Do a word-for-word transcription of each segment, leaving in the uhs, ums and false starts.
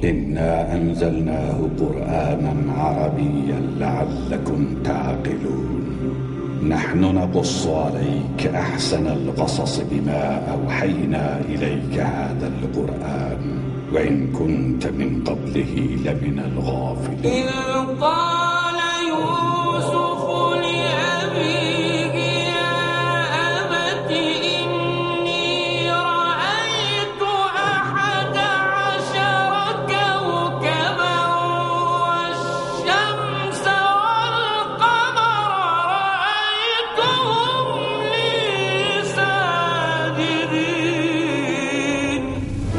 إنا أنزلناه قرآنا عربيا لعلكم تعقلون نحن نقص عليك أحسن القصص بما أوحينا إليك هذا القرآن وإن كنت من قبله لمن الغافلين. إذ قال يوسف لأبيه يا أبت إني رأيت أحد عشر كوكبا والشمس والقمر رأيتهم لي ساجدين.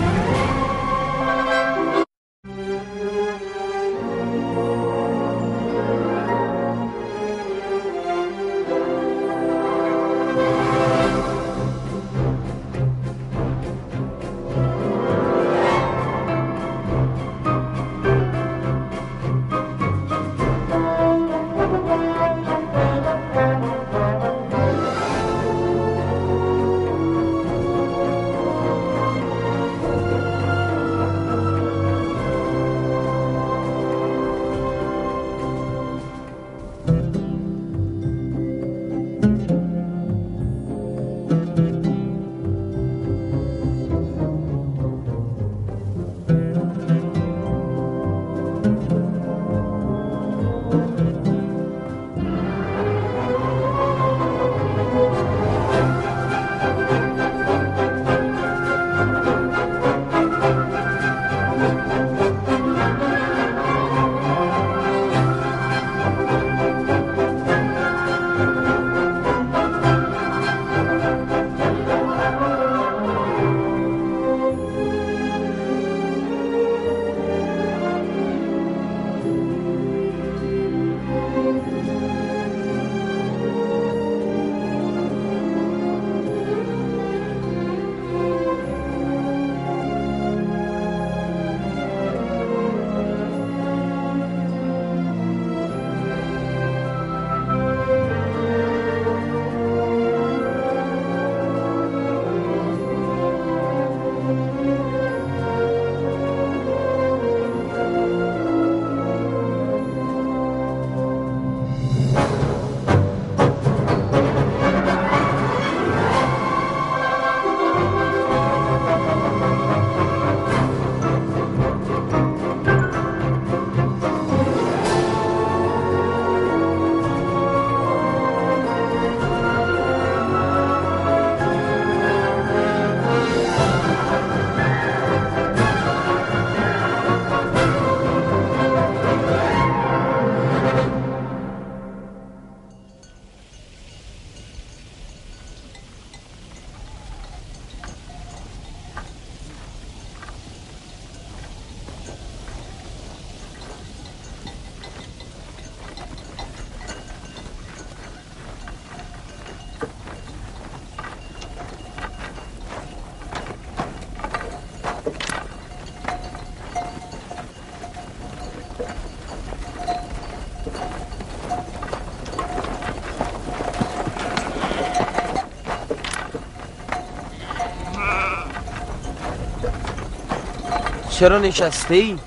چرا نشسته ای؟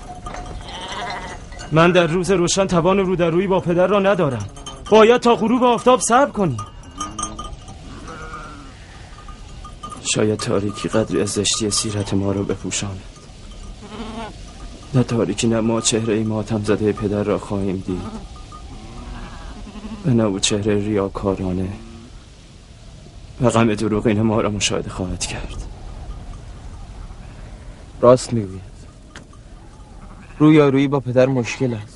من در روز روشن توان رو در روی با پدر را ندارم. باید تا غروب آفتاب صبر کنیم. شاید تاریکی قدری از زشتی سیرت ما را بپوشاند. نه تاریکی نه ما چهره ماتم زده پدر را خواهیم دید و نه او چهره ریاکارانه و غم دروغین ما را مشاهده خواهد کرد. راست میگوید. رویارویی با پدر مشکل است.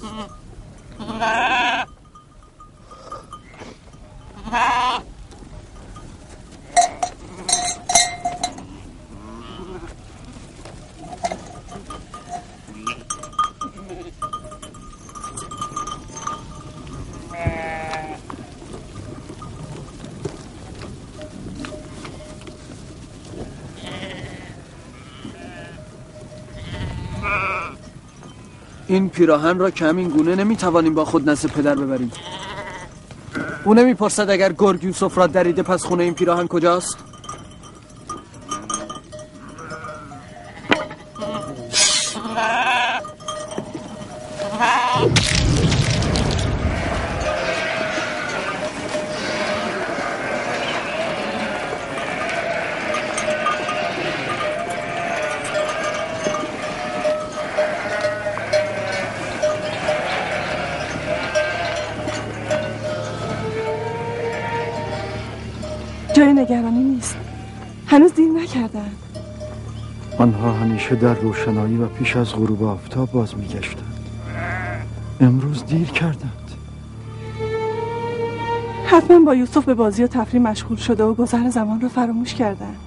این پیراهن را که همین گونه نمیتوانیم با خود نزد پدر ببریم. او نمیپرسد اگر گرگ یوسف را دریده پس خونه این پیراهن کجاست؟ جای نگرانی نیست. هنوز دیر نکردن. آنها همیشه در روشنایی و پیش از غروب آفتاب باز میگشتند. امروز دیر کردند. حتما با یوسف به بازی و تفریح مشغول شده و گذر زمان رو فراموش کردن.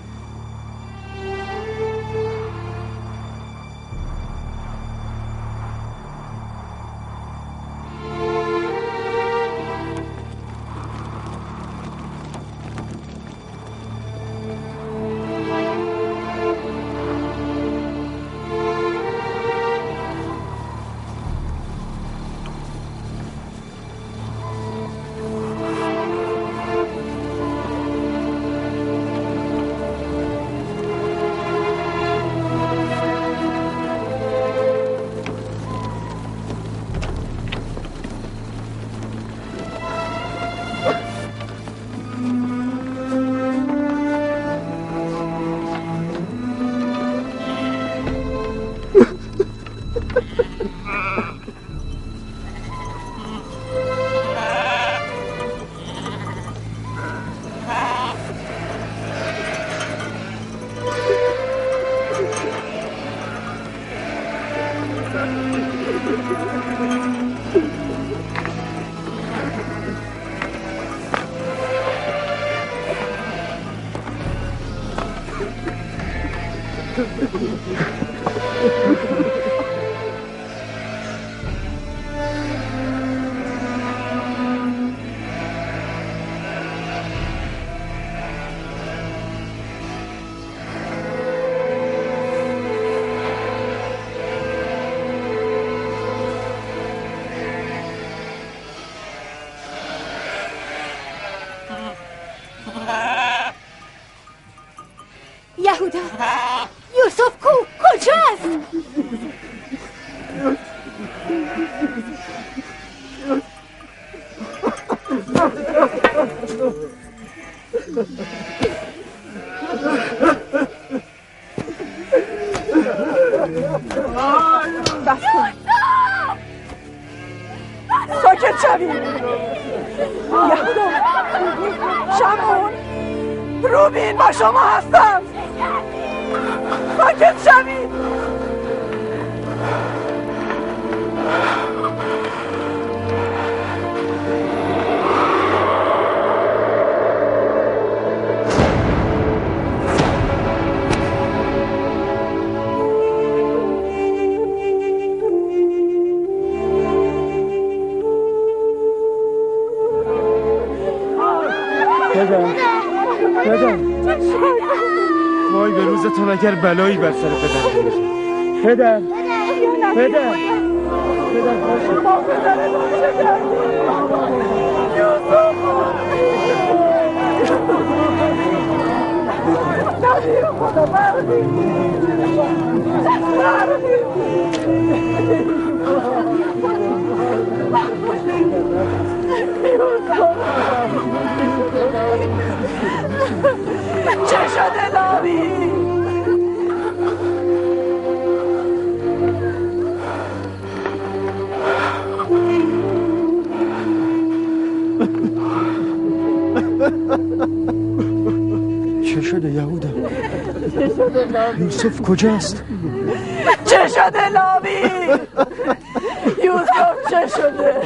یهودا، یوسف کو کجاست؟ بس کن. ساکت شوید. یهودا، شمعون، روبین با شما هستم. ساکت شوید. پدر پدر وای به روزتون اگر بلایی بر سر پدر بیاد. پدر پدر پدر ما پدرتون چه کردیم؟ یوسف نبیر خدا بردیم چه شده لاوی؟ چه شده یهودا؟ یوسف کجاست؟ چه شده لاوی؟ یوسف چه شده؟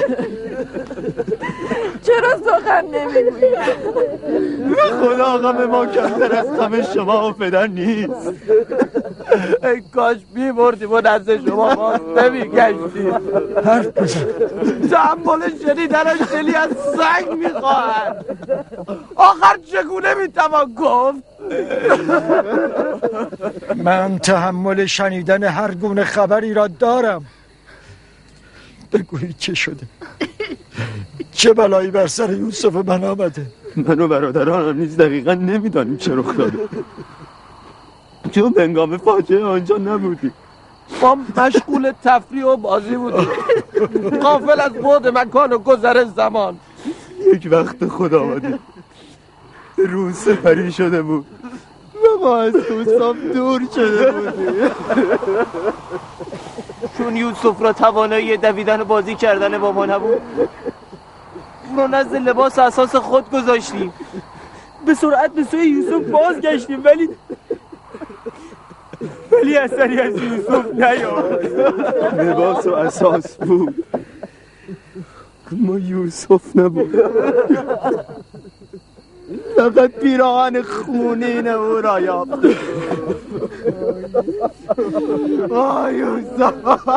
چرا سخن نمیگویی؟ خدا غم ما کمتر از غم شما و پدر نیست. ای کاش می‌بردیم و نزد شما باز نمی‌گشتیم. حرف بزن. تحمل شنیدنش دلی از سنگ می‌خواهد. آخر چگونه می‌توان گفت؟ من تحمل شنیدن هر گونه خبری را دارم. بگویید چه شده؟ چه بلایی بر سر یوسف من آمده؟ من و برادرانم نیز دقیقا نمیدانیم چه رخ داده، چون هنگام فاجعه آنجا نبودیم. ما مشغول تفریح و بازی بودیم، غافل از بعد مکان و گذر زمان. یک وقت خدا آمده روز سپری شده بود و ما از دوستان دور شده بودیم. چون یوسف را توانایی دویدن و بازی کردن با ما نبود، او را نزد لباس اساس خود گذاشتیم به سرعت به سوی یوسف بازگشتیم ولی ولی اثری از یوسف نیامد. لباس و اساس بود اما یوسف نبود. فقط پیراهن خونین او را یافت. آه یوسف،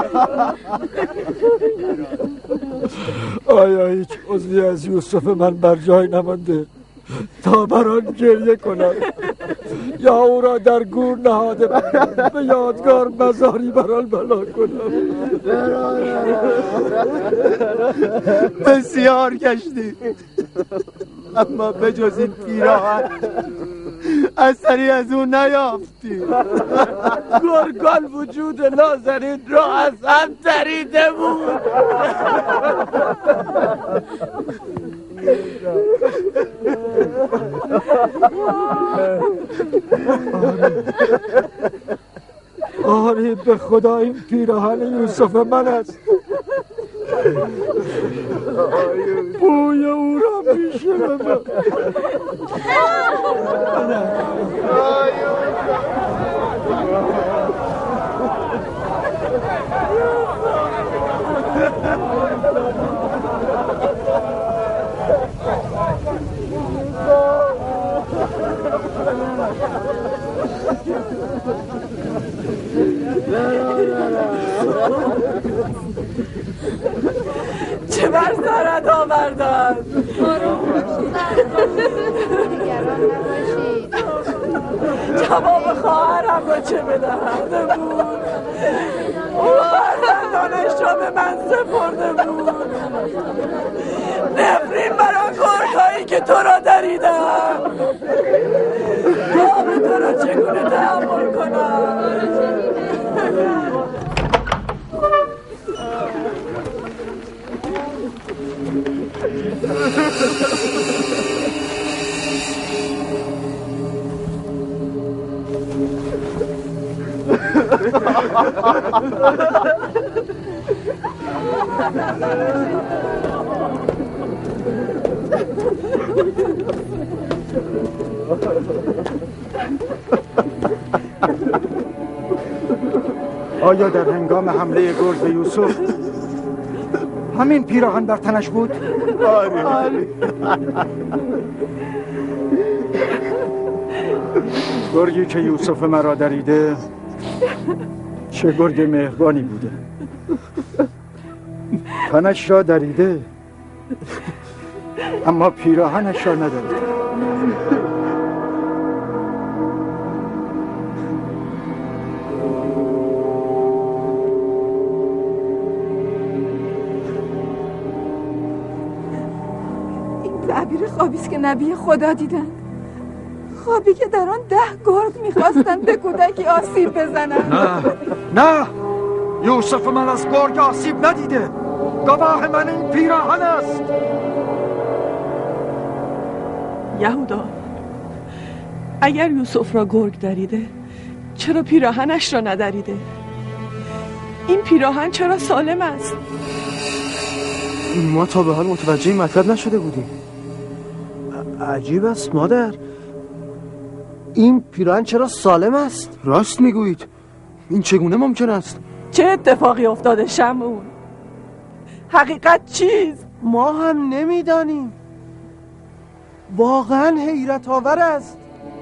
آیا هیچ عضوی از یوسف من بر جای نمانده تا بر آن گریه کنم یا او را در گور نهاده به یادگار مزاری بر آن بنا کنم؟ بسیار گشتی اما به جز این پیراهن اثری از اون نیافتی. گرگان وجود نازنین را از هم دریده بود. آری به خدا این پیراهن یوسف من است. بوی او را میشنوم. چه بر سرت آوردن؟ جواب خواهرم را چه بدهم؟ او فرزندانش را به من سپرده بود. نفرین بر آن گرگ‌هایی که تو را دریدم. آب تو را چگونه تحمل کنم؟ آیا در هنگام حمله گرگ به یوسف همین پیراهن بر تنش بود؟ آره. گرگی که یوسف مرا دریده چه گرگ مهربانی بوده. تنش را دریده اما پیراهنش را ندریده. تعبیر خوابی است که نبی خدا دیدن. خوابی که در آن ده گرگ میخواستند به کودکی آسیب بزنند. نه نه، یوسف من از گرگ آسیب ندیده. گواه من این پیراهن است. یهودا، اگر یوسف را گرگ دریده چرا پیراهنش را ندریده؟ این پیراهن چرا سالم است؟ ما تا به حال متوجه این مطلب نشده بودیم. عجیب است مادر، این پیراهن چرا سالم است؟ راست میگویید، این چگونه ممکن است؟ چه اتفاقی افتاده شمعون؟ حقیقت چیست؟ ما هم نمیدانیم. واقعا حیرت آور است.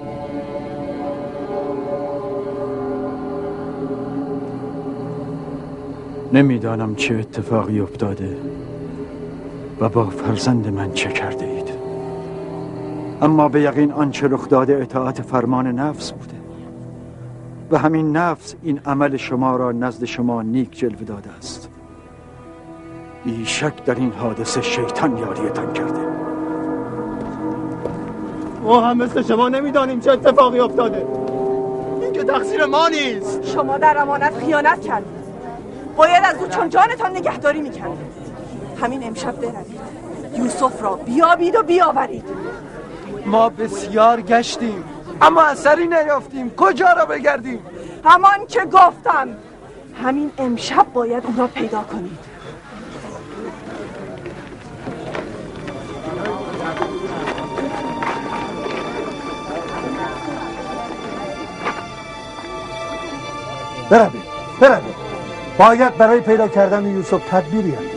نمیدانم چه اتفاقی افتاده و با فرزند من چه کرده اید، اما به یقین آنچه رخ داده اطاعت فرمان نفس بوده و همین نفس این عمل شما را نزد شما نیک جلوه داده است. بی شک در این حادثه شیطان یاریتان کرده. ما هم مثل شما نمیدانیم چه اتفاقی افتاده. این که تقصیر ما نیست. شما در امانت خیانت کردید. باید از او چون جانتان نگهداری میکردید. همین امشب بروید یوسف را بیابید و بیاورید. ما بسیار گشتیم اما اثری نیافتیم. کجا را بگردیم؟ همان که گفتم، همین امشب باید او را پیدا کنید. بروید بروید. باید برای پیدا کردن یوسف تدبیری اندیشید.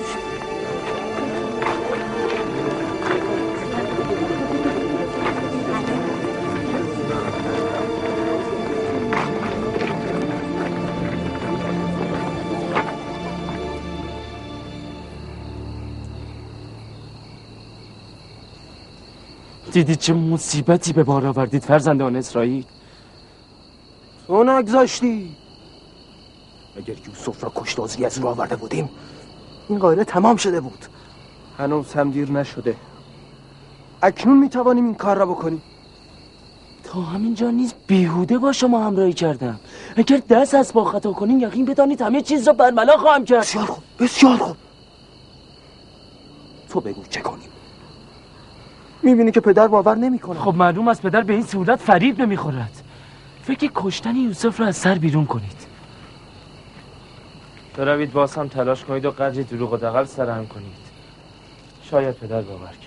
دیدید چه مصیبتی به بار آوردید فرزندان اسرائیل؟ تو نگذاشتی. اگر یوسف را کشتازی از رو آورده بودیم این قایله تمام شده بود. هنوز هم دیر نشده. اکنون میتوانیم این کار را بکنیم. تا همینجا نیز بیهوده با شما همراهی کردم. اگر دست از با خطا کنیم یقین بدانید همه چیز را برملا خواهم کرد. بسیار خوب بسیار خوب. تو بگو چه کنیم؟ میبینی که پدر باور نمیکنه. خب معلوم است پدر به این صورت فریب نمیخورد. فکر کشتن یوسف را از سر بیرون کنید. بروید باز هم تلاش کنید و قدری دروغ و دغل سرهم کنید. شاید پدر باور کرد.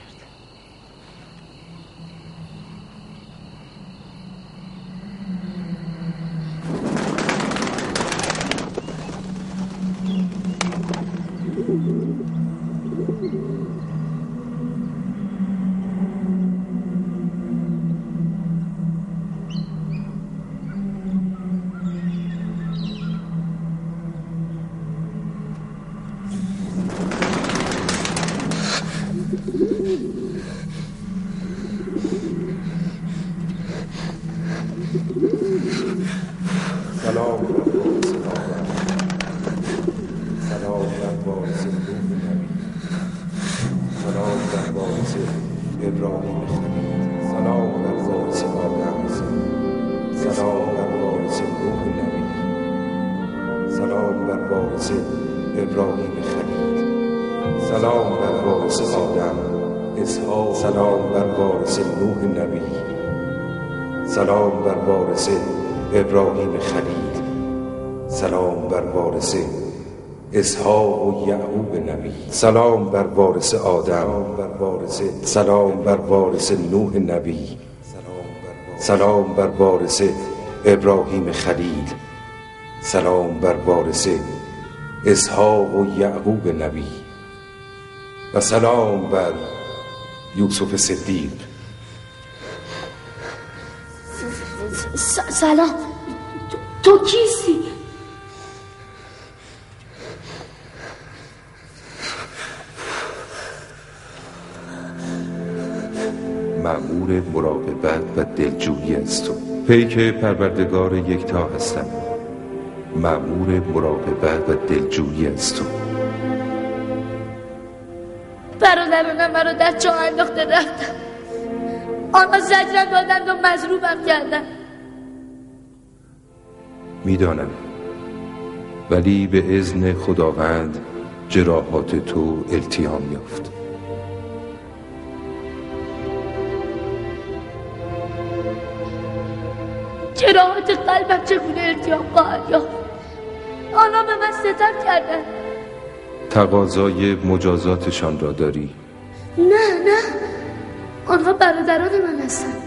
سلام بر وارث ابراهیم خلیل، سلام بر وارث اسحاق و یعقوب نبی، سلام بر وارث آدم، سلام بر وارث نوح نبی، سلام بر وارث ابراهیم خلیل، سلام بر وارث اسحاق و یعقوب نبی و سلام بر یوسف صدیق. سلام. تو کیستی؟ مأمور مراقبت و دلجویی از تو، پیک پروردگار یکتا هستم. مأمور مراقبت و دلجویی از تو. برادرانم مرا در چاه انداخته رفتن. آنها زجرم دادند و مضروبم کردند. میدانم، ولی به اذن خداوند جراحات تو التیام یافت. جراحات قلبم چگونه التیام خواهد یافت؟ آنها به من ستم کردند. تقاضای مجازاتشان را داری؟ نه نه، آنها برادران من هستند.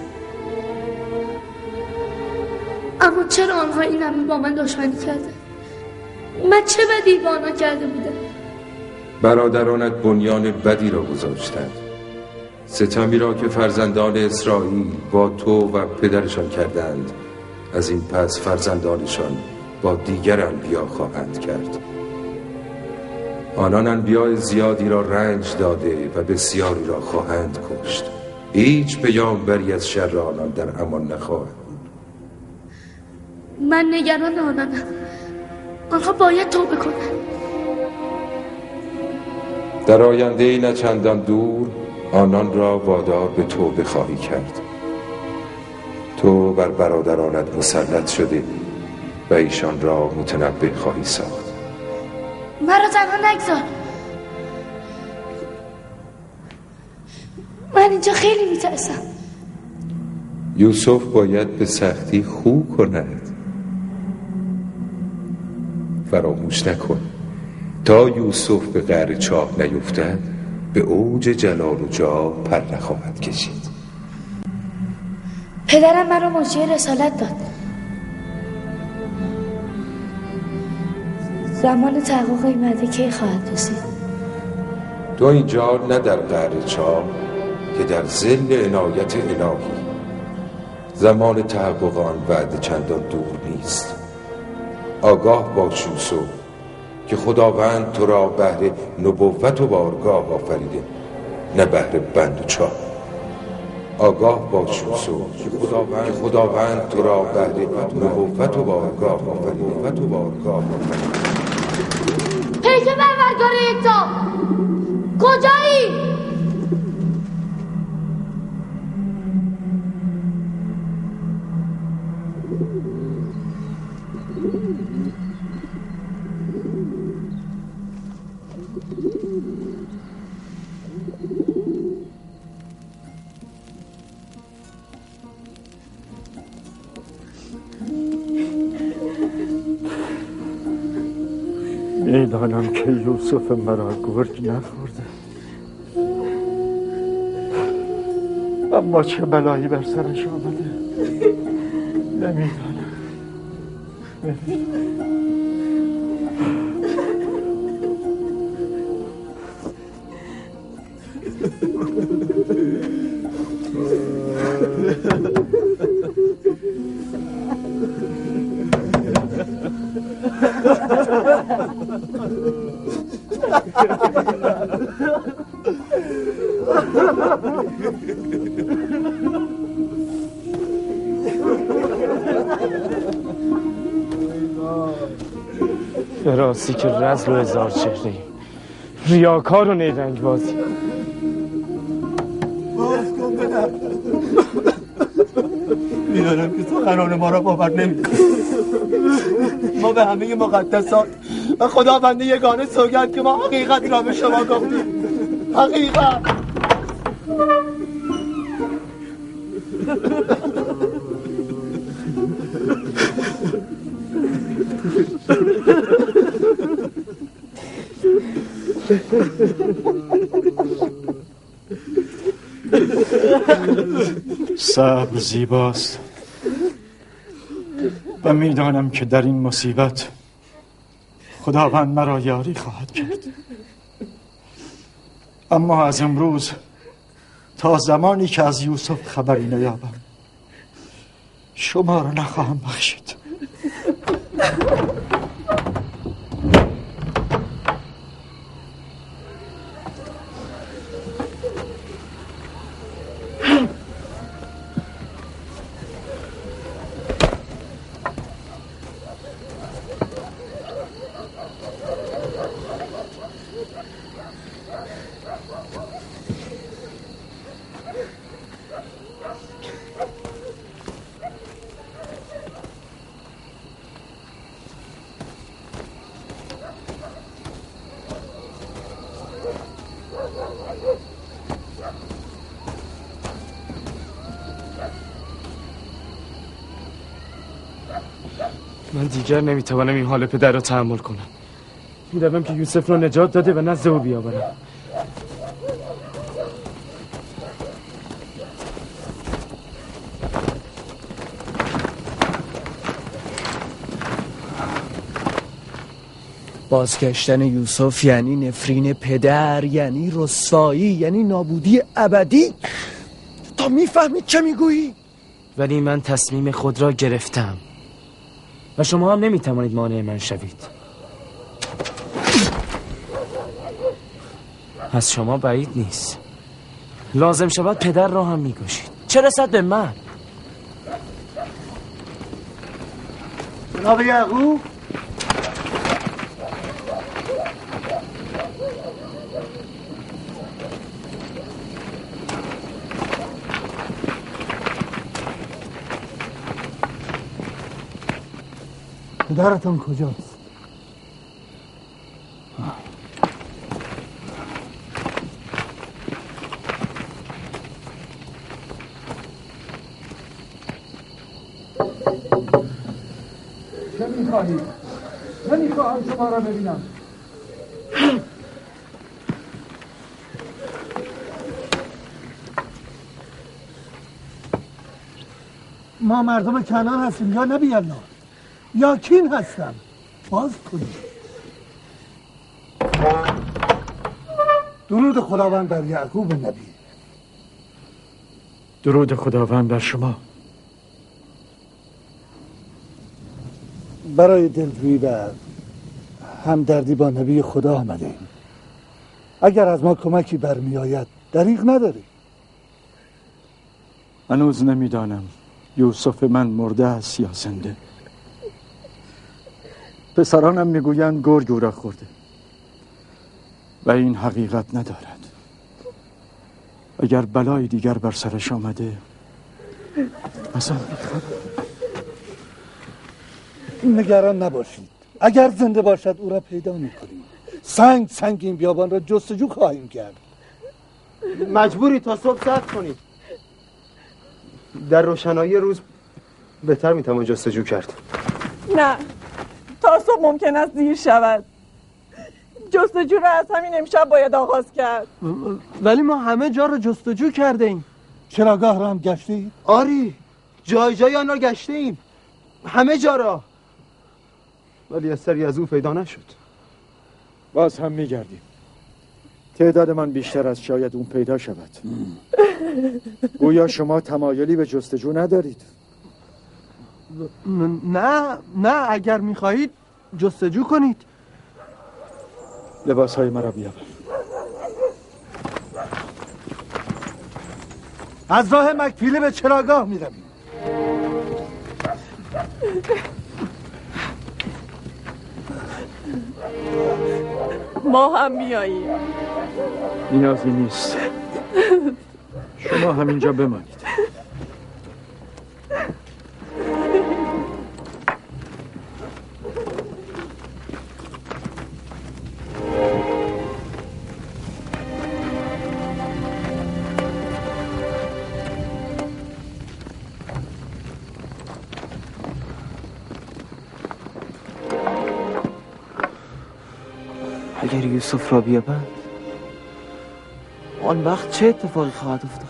اما چرا آنها این همه با من دشمنی کردند؟ من چه بدی با آنها کرده بودم؟ برادرانت بنیان بدی را گذاشتند، ستمی را که فرزندان اسرائیل با تو و پدرشان کردند از این پس فرزندانشان با دیگر انبیا خواهند کرد. آنان انبیاء زیادی را رنج داده و بسیاری را خواهند کشت. هیچ پیامبری از شر آنان در امان نخواهد بود. من نگران آنانم. آنها باید توبه کنند. در آینده نه چندان دور آنان را وادار به توبه خواهی کرد. تو بر برادرانت مسلط شده و ایشان را متنبه خواهی ساخت. مرا تنها نگذار. من اینجا خیلی میترسم. یوسف باید به سختی خو کند. فراموش نکن تا یوسف به قعر چاه نیفتد به اوج جلال و جاه پر نخواهد کشید. پدرم مرا مجری رسالت داد. زمان تحقق این وعده کی خواهد رسید؟ تو اینجا نه در قعر چاه که در ظل عنایت الهی. زمان تحقق آن وعده چندان دور نیست. آگاه باش یوسف که خداوند تو را بهر نبوت و بارگاه آفریده، نه بهر بند و چاه. آگاه باش یوسف که خداوند, که خداوند تو را بهر نبوت و بارگاه آفریده، نبوت و بارگاه آفریده. پیک پروردگار یکتا کجایی؟ میدانم که یوسف مرا گرگ نخورده، اما چه بلایی بر سرش آمده نمیدانم. به راستی که رزل و هزار چهره ریاکار و نیرنگ بازی. باز کن بدم. میدانم که سخنان ما را باور نمی‌کنی. ما به همه مقدسات و خداوند یگانه سوگند که ما حقیقت را به شما گفتیم. حقیقت. صبر زیباست و میدانم که در این مصیبت خداوند مرا یاری خواهد کرد، اما از امروز تا زمانی که از یوسف خبری نیابم شما را نخواهم بخشید. من دیگر نمیتوانم این حال پدر را تحمل کنم. می‌دوم که یوسف را نجات داده و نزد او بیاورم. بازگشتن یوسف یعنی نفرین پدر، یعنی رسوایی، یعنی نابودی ابدی. تا میفهمید چه میگویی؟ ولی من تصمیم خود را گرفتم و شما هم نمیتوانید مانع من شوید. از شما بعید نیست. لازم شود پدر را هم میکشید، چه رسد به من؟ جناب یعقوب، پدرتان کجاست؟ چه میخواهید؟ نمیخواهم شما را ببینم. ما مردم کنعان هستیم یا نبی الله؟ یا کین هستم؟ باز کنید. درود خداوند بر یعقوب نبی. درود خداوند بر شما. برای دلجویی و همدردی با نبی خدا آمدیم. اگر از ما کمکی برمی آید دریغ نداری. هنوز نمیدانم یوسف من مرده است یا زنده. پسرانم میگویند گرگ او را خورده و این حقیقت ندارد. اگر بلای دیگر بر سرش آمده اصلا بیخبر. نگران نباشید، اگر زنده باشد او را پیدا میکنیم. سنگ سنگ این بیابان را جستجو خواهیم کرد. مجبوری تا صبح صبر کنید. در روشنایی روز بهتر میتوان جستجو کرد. نه، تا صبح ممکن است دیر شود. جستجو را از همین امشب باید آغاز کرد. ولی ما همه جا رو جستجو کرده ایم. چراگاه را هم گشته ایم؟ آری، جای جای آن را گشته ایم، همه جا را، ولی اثری از او پیدا نشد. باز هم میگردیم. تعداد من بیشتر از شاید اون پیدا شود. گویا شما تمایلی به جستجو ندارید. نه نه، اگر میخواهید جستجو کنید. لباس های مرا بیاور. از راه مکفیله به چراگاه میرویم. ما هم میاییم. نیازی نیست، شما همینجا بمانید. اگر یوسف را بیابند آن وقت چه اتفاقی خواهد افتاد؟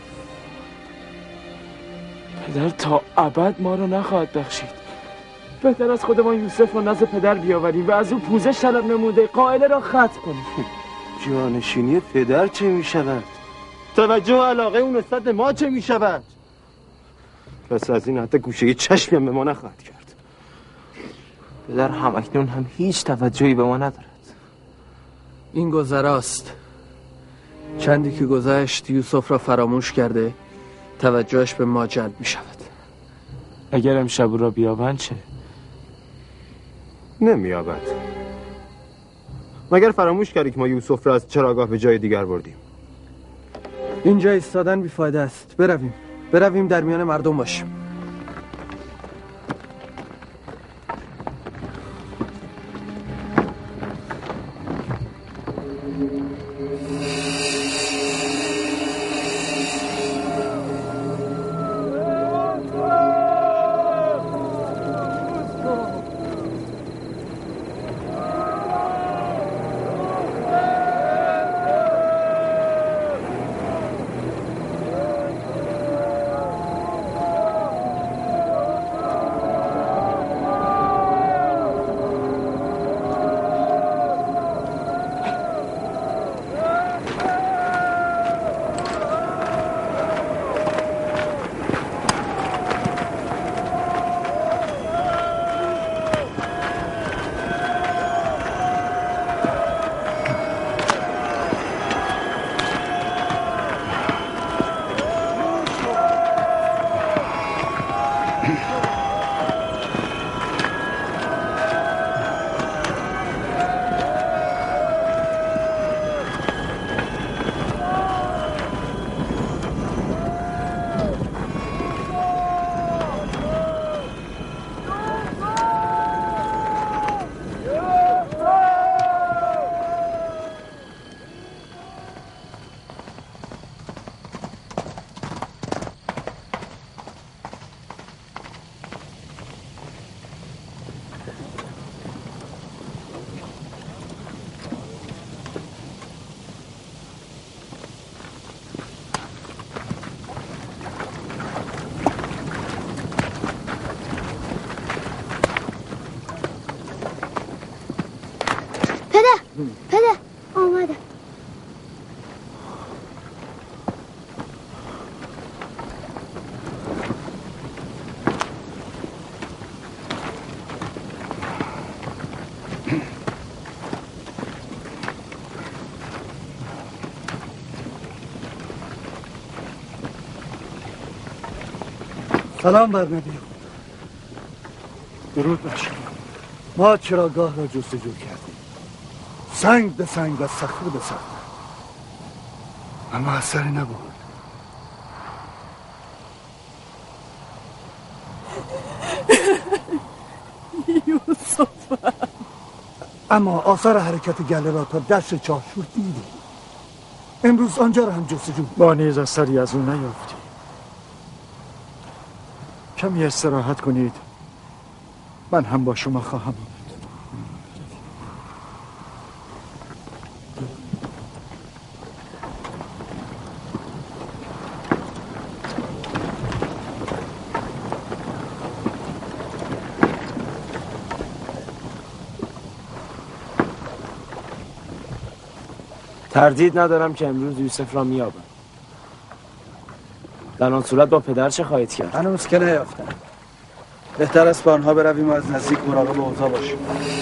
پدر تا ابد ما را نخواهد بخشید. بهتر از خودمان یوسف را نزد پدر بیاوریم و از او پوزش طلب نموده قائله را ختم کنیم. جانشینی پدر چه می شود؟ توجه و علاقه اون نسبت به ما چه می شود؟ پس از این حتی گوشه چشمی هم به ما نخواهد کرد. پدر هم اکنون هم هیچ توجهی به ما ندارد. این گذراست. چندی که گذشت یوسف را فراموش کرده، توجهش به ما جلب می شود. اگر امشب را بیابند چه؟ نمیابد. مگر فراموش کردی که ما یوسف را از چراگاه به جای دیگر بردیم؟ اینجا ایستادن بیفایده است. برویم برویم در میان مردم باشیم. پدر آمده. سلام بر نبی خدا. درود بر شما. ما چراگاه را جستجو کردیم، سنگ به سنگ و صخره به صخره، اما اثری نبود. یوسف. اما آثار حرکت گله را تا دشت چاشور دیدیم. امروز آنجا را هم جستجو. با نیز اثری از اون نیافتیم. کمی استراحت کنید، من هم با شما خواهم آمد. تردید ندارم که امروز یوسف را میابم. در آن صورت با پدر چه خواهید کرد؟ هنوز که نیافتم. بهتر است با آنها برویم و از نزدیک مراقب اوضاع باشیم.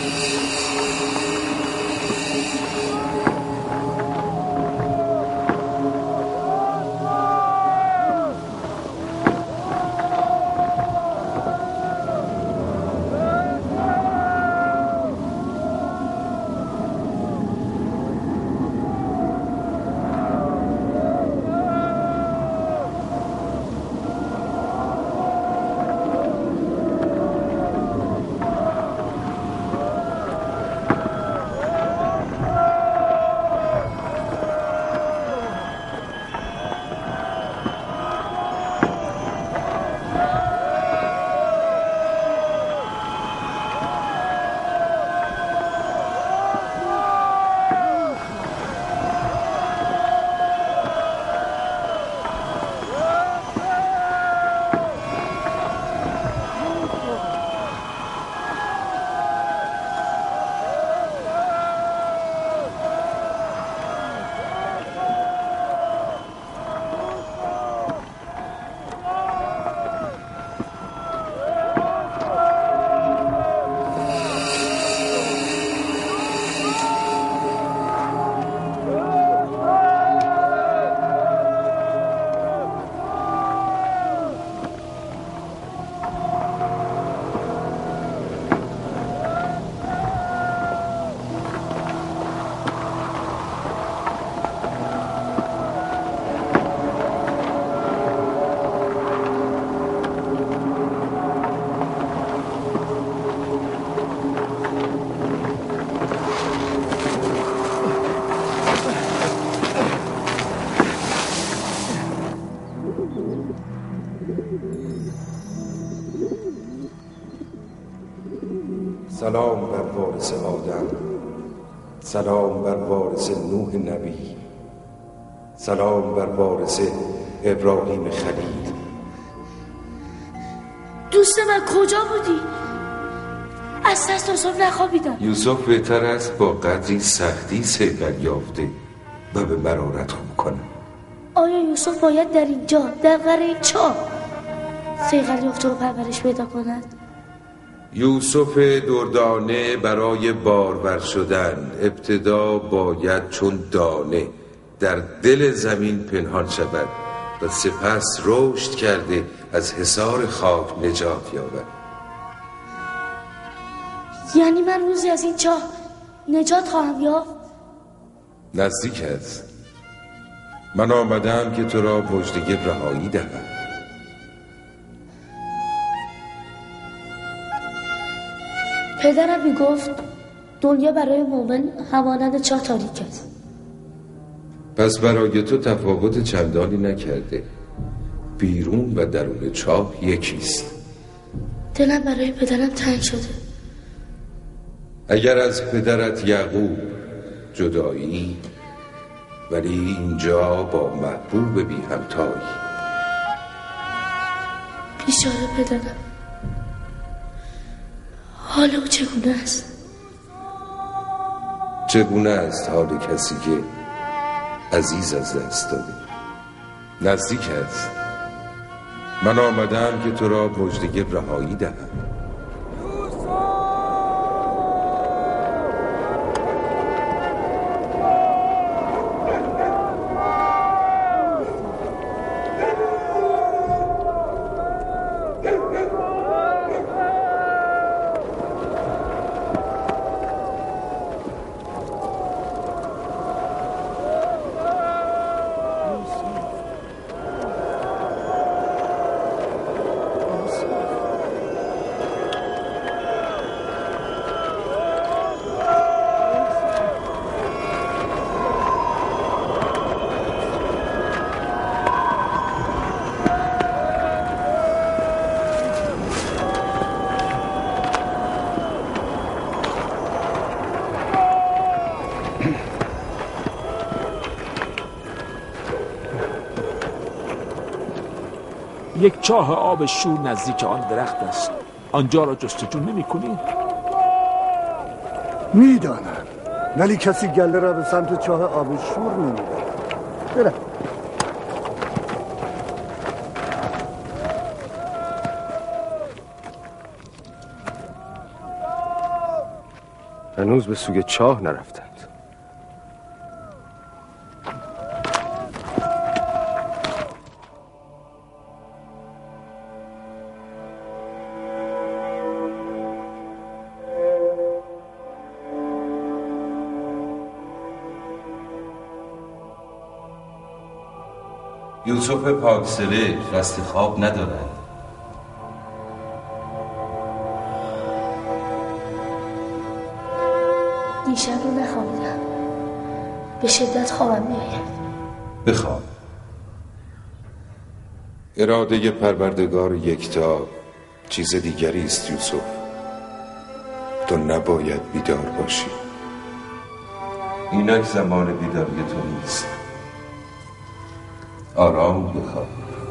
سلام بر وارث آدم، سلام بر وارث نوح نبی، سلام بر وارث ابراهیم خلیل. دوست من کجا بودی؟ از دست یوسف نخوابیدم. یوسف بهتر است با قدری سختی صیقل یافته و به مرارت خوب کنه. آیا یوسف باید در اینجا در قره چاه صیقل یافته و پرورش پیدا کند؟ یوسف دردانه برای بارور شدن ابتدا باید چون دانه در دل زمین پنهان شود و سپس رشد کرده از حصار خاک نجات یابد. یعنی من روزی از این چاه نجات خواهم یافت؟ نزدیک است. من آمدم که تو را مژده رهایی دهم. پدرم میگفت دنیا برای مومن همانند چاه تاریک است. پس برای تو تفاوت چندانی نکرده. بیرون و درون چاه یکیست. دلم برای پدرم تنگ شده. اگر از پدرت یعقوب جدایی، ولی اینجا با محبوب بی همتایی. بیچاره پدرم، حال او چگونه است؟ چگونه است حال کسی که عزیز از دست داده؟ نزدیک است. من آمدم که تو را مژده رهایی دهم. یک چاه آب شور نزدیک آن درخت است. آنجا را جستجو نمی کنی؟ میدانم، ولی کسی گله را به سمت چاه آب شور نمیبرد. برم. هنوز به سوی چاه نرفتند. یوسف پاکسره قصد خواب ندارد. دیشب رو نخوابیدم، به شدت خوابم میآید. بخواب. اراده پروردگار یکتا چیز دیگری است یوسف. تو نباید بیدار باشی. اینک زمان بیداری تو نیست. آرام بخواب.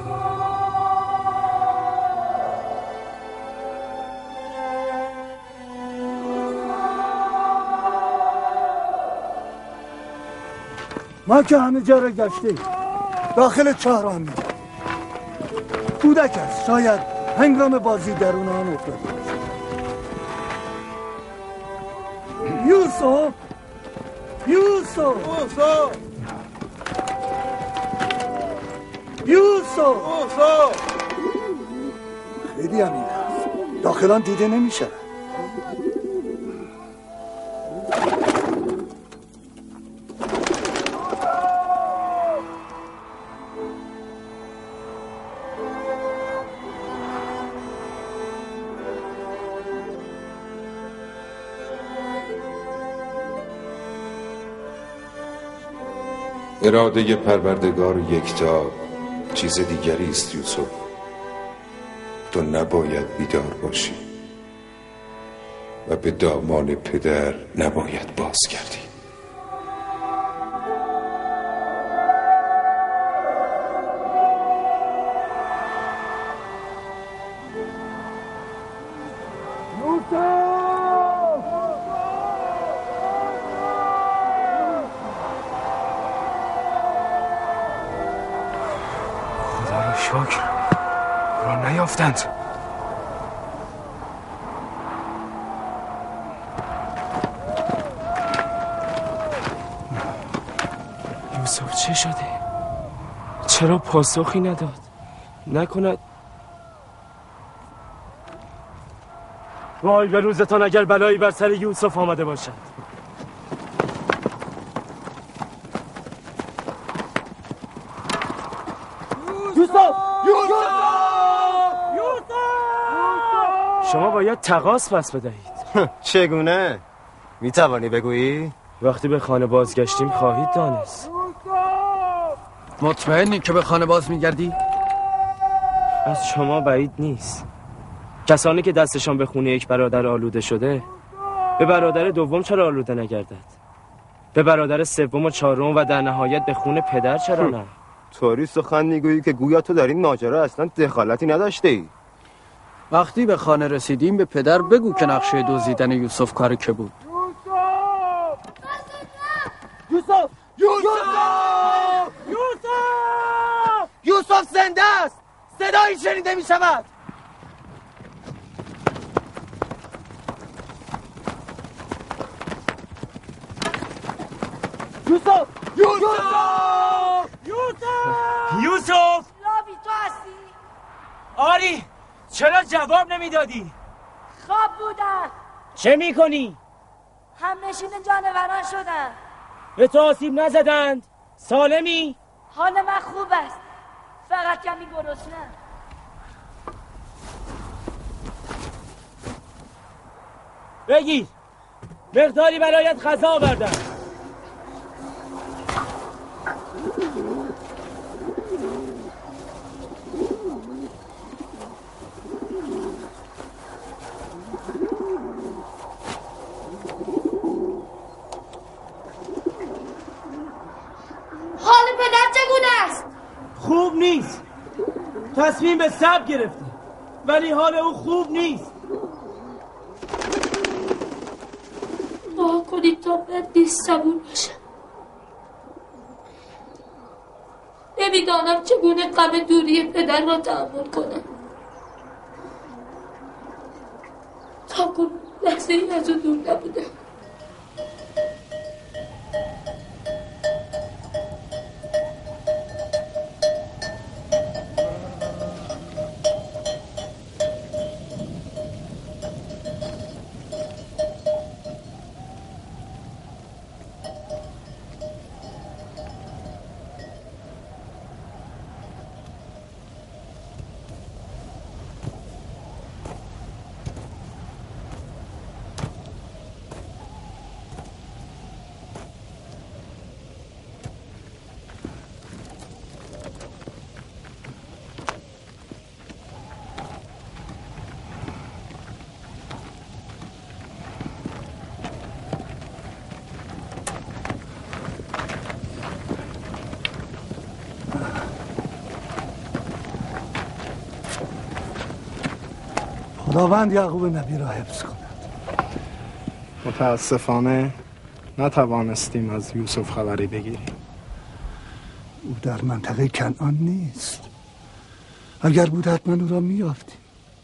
ما که همه جا را گشتیم، داخل چاه را می‌دیم. کودک است، شاید هنگام بازی درون آن افتاده باشد. یوسف یوسف یوسف یوسف خیلی عمیق است، داخلان دیده نمی‌شود. اراده پروردگار یکتا چیز دیگری است یوسف. تو نباید بیدار باشی و به دامان پدر نباید باز گردی. شکر را نیافتند. یوسف چه شده؟ چرا پاسخی نداد؟ نکند وای به روزتان اگر بلایی بر سر یوسف آمده باشد. شما باید تقاص پس بدهید. چگونه؟ می توانی بگویی؟ وقتی به خانه بازگشتیم خواهید دانست. مطمئنی که به خانه باز میگردی؟ از شما بعید نیست. کسانی که دستشان به خونه یک برادر آلوده شده، به برادر دوم چرا آلوده نگردد؟ به برادر سوم و چهارم و در نهایت به خونه پدر چرا نه؟ طوری سخن میگویی که گویا تو در این ماجرا اصلا دخالتی نداشته ای. وقتی به خانه رسیدیم به پدر بگو که نقشه دزدیدن یوسف کار که بود. یوسف یوسف یوسف یوسف زنده است. صدایی شنیده می شود. یوسف یوسف یوسف یوسف لابی تو هستی؟ آری، چرا جواب نمیدادی؟ خواب بودن. چه میکنی؟ هم نشین جانوران شدن. به تو آسیب نزدند؟ سالمی؟ حال من خوب است، فقط کمی گرسنه‌ام. بگیر، مقداری برایت غذا آوردم. حال پدر چگونه است؟ خوب نیست. تا تصمیم به صبر گرفتی ولی حال او خوب نیست. دعا کنید تا من نیست صبور باشم. نمیدانم چگونه غم دوری پدر را تحمل کنم. تا کنون لحظه ای از او دور نبودم. خداوند یعقوب نبی را حفظ کند. متاسفانه نتوانستیم از یوسف خبری بگیریم. او در منطقه کنعان نیست. اگر بود حتما او را می‌یافتیم.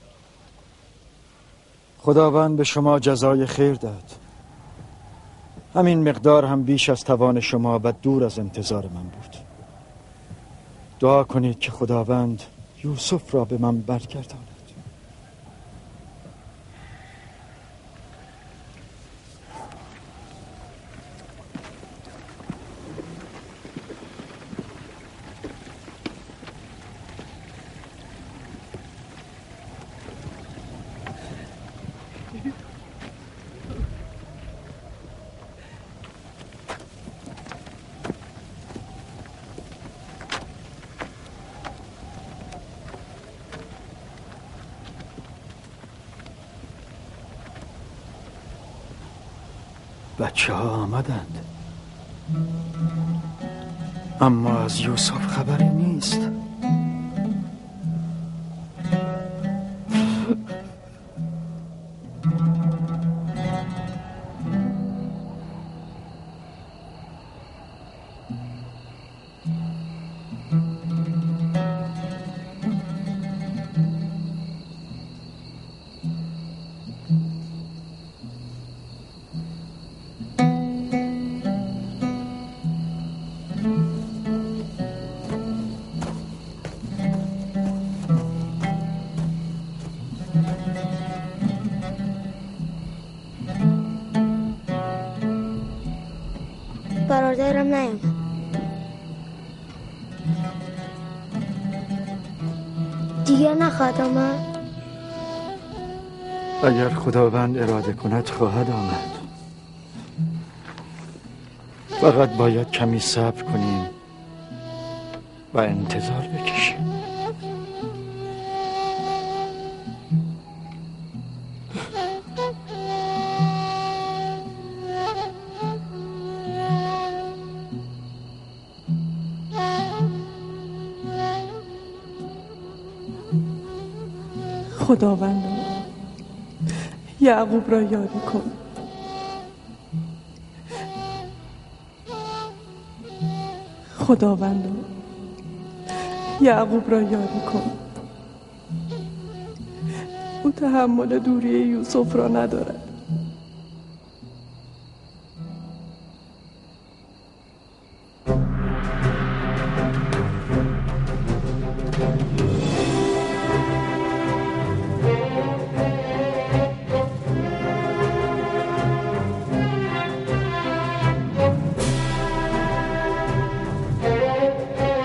خداوند به شما جزای خیر داد. همین مقدار هم بیش از توان شما و دور از انتظار من بود. دعا کنید که خداوند یوسف را به من برگرداند. بچه ها آمدند اما از یوسف خبری نیست. برادرم نیومد. دیگه نخواهد آمد؟ اگر خداوند اراده کند خواهد آمد. فقط باید کمی صبر کنیم و انتظار بکشیم. خداوند یعقوب را یاری کن. خداوند یعقوب را یاری کن. او تحمل دوری یوسف را ندارد.